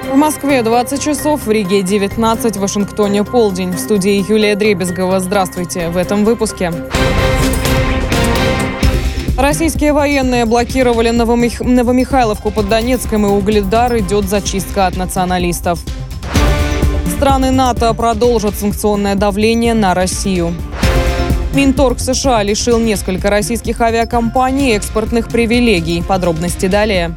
В Москве 20 часов, в Риге 19, в Вашингтоне полдень. В студии Юлия Дребезгова. Здравствуйте. В этом выпуске. Российские военные блокировали Новомихайловку под Донецком, и Угледар идет зачистка от националистов. Страны НАТО продолжат санкционное давление на Россию. Минторг США лишил несколько российских авиакомпаний экспортных привилегий. Подробности далее.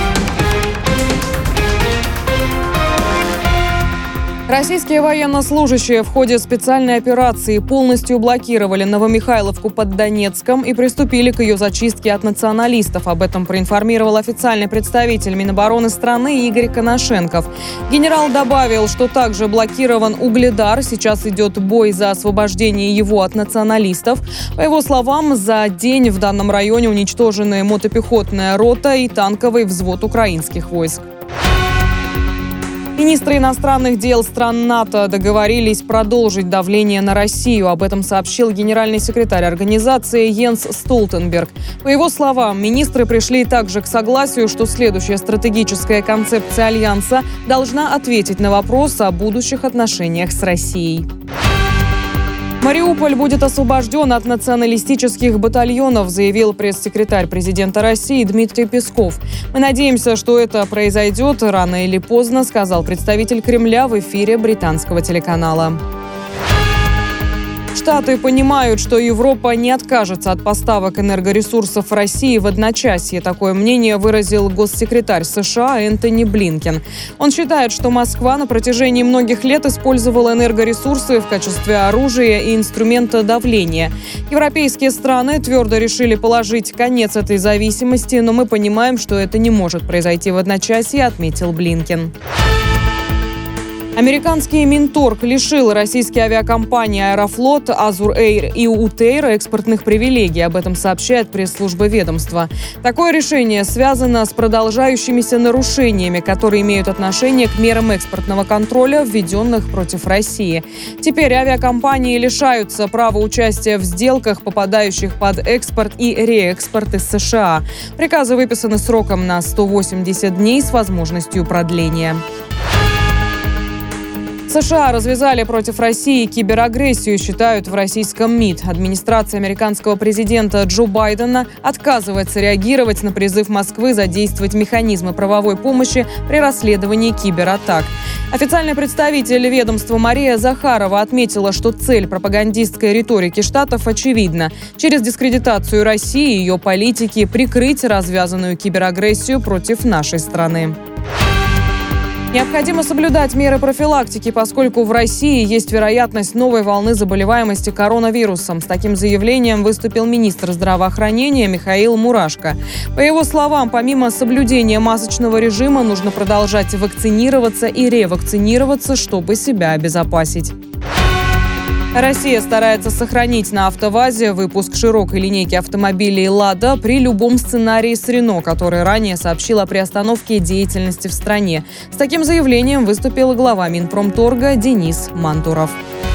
Российские военнослужащие в ходе специальной операции полностью блокировали Новомихайловку под Донецком и приступили к ее зачистке от националистов. Об этом проинформировал официальный представитель Минобороны страны Игорь Коношенков. Генерал добавил, что также блокирован Угледар. Сейчас идет бой за освобождение его от националистов. По его словам, за день в данном районе уничтожены мотопехотная рота и танковый взвод украинских войск. Министры иностранных дел стран НАТО договорились продолжить давление на Россию. Об этом сообщил генеральный секретарь организации Йенс Столтенберг. По его словам, министры пришли также к согласию, что следующая стратегическая концепция Альянса должна ответить на вопрос о будущих отношениях с Россией. Мариуполь будет освобожден от националистических батальонов, заявил пресс-секретарь президента России Дмитрий Песков. «Мы надеемся, что это произойдет рано или поздно», сказал представитель Кремля в эфире британского телеканала. Штаты понимают, что Европа не откажется от поставок энергоресурсов России в одночасье. Такое мнение выразил госсекретарь США Энтони Блинкен. Он считает, что Москва на протяжении многих лет использовала энергоресурсы в качестве оружия и инструмента давления. Европейские страны твердо решили положить конец этой зависимости, но мы понимаем, что это не может произойти в одночасье, отметил Блинкен. Американский Минторг лишил российские авиакомпании «Аэрофлот», «Азур Эйр» и «Утейр» экспортных привилегий. Об этом сообщает пресс-служба ведомства. Такое решение связано с продолжающимися нарушениями, которые имеют отношение к мерам экспортного контроля, введенных против России. Теперь авиакомпании лишаются права участия в сделках, попадающих под экспорт и реэкспорт из США. Приказы выписаны сроком на 180 дней с возможностью продления. США развязали против России киберагрессию, считают в российском МИД. Администрация американского президента Джо Байдена отказывается реагировать на призыв Москвы задействовать механизмы правовой помощи при расследовании кибератак. Официальный представитель ведомства Мария Захарова отметила, что цель пропагандистской риторики Штатов очевидна. Через дискредитацию России и ее политики прикрыть развязанную киберагрессию против нашей страны. Необходимо соблюдать меры профилактики, поскольку в России есть вероятность новой волны заболеваемости коронавирусом. С таким заявлением выступил министр здравоохранения Михаил Мурашко. По его словам, помимо соблюдения масочного режима, нужно продолжать вакцинироваться и ревакцинироваться, чтобы себя обезопасить. Россия старается сохранить на АвтоВАЗе выпуск широкой линейки автомобилей «Лада» при любом сценарии с «Рено», который ранее сообщил о приостановке деятельности в стране. С таким заявлением выступил глава Минпромторга Денис Мантуров.